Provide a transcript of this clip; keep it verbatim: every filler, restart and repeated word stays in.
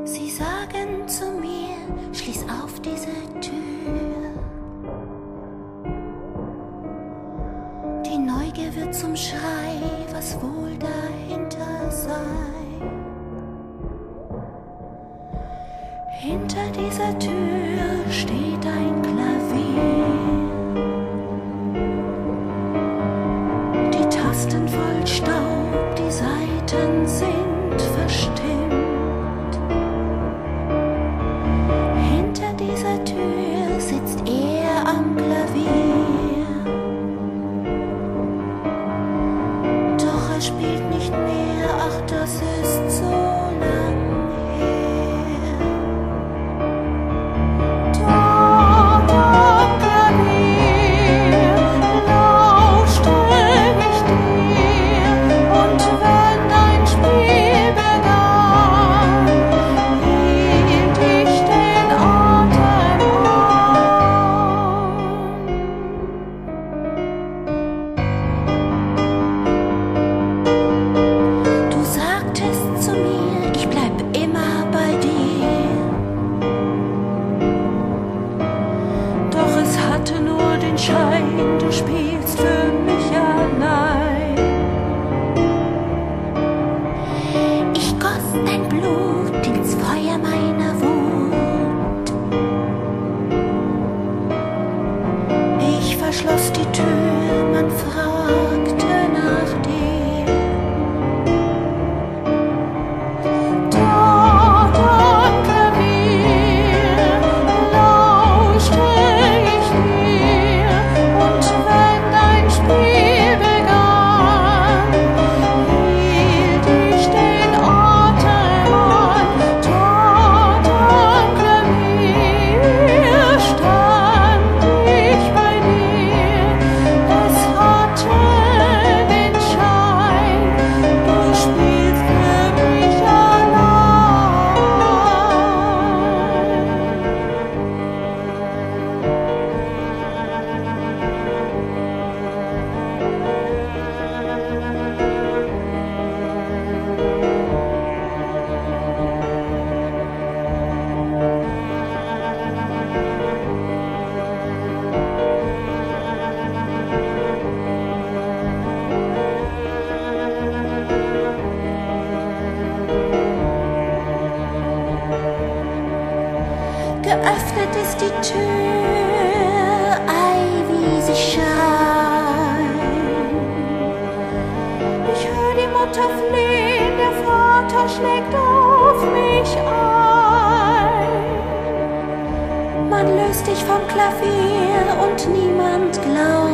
Sie sagen zu mir, schließ auf diese Tür. Die Neugier wird zum Schrei, was wohl dahinter sei. Hinter dieser Tür steht ein Klavier. Die Tasten voll Staub, die Saiten sind verstimmt. Hinter dieser Tür sitzt er am Klavier. Doch er spielt nicht mehr, ach, das ist so lang her. Dort am Klavier lauschte ich dir, und wenn dein Spiel begann, hielt ich den Atem an. Du sagtest zu mir, ich bleib immer bei dir. Doch es hatte nur den Schein, du spielst für mich allein. Ich goss dein Blut ins Feuer meiner Wut. Ich verschloss die Tür, man fragte nach dir. Dort am Klavier lauschte ich dir, und wenn dein Spiel begann, hielt ich den Atem an. Dort am Klavier stand ich bei dir. Es hatte den Schein, du spielst für mich allein. Geöffnet ist die Tür, ei, wie sie scheint. Ich hör die Mutter flehen, der Vater schlägt auf mich ein. Man löst dich vom Klavier und niemand glaubt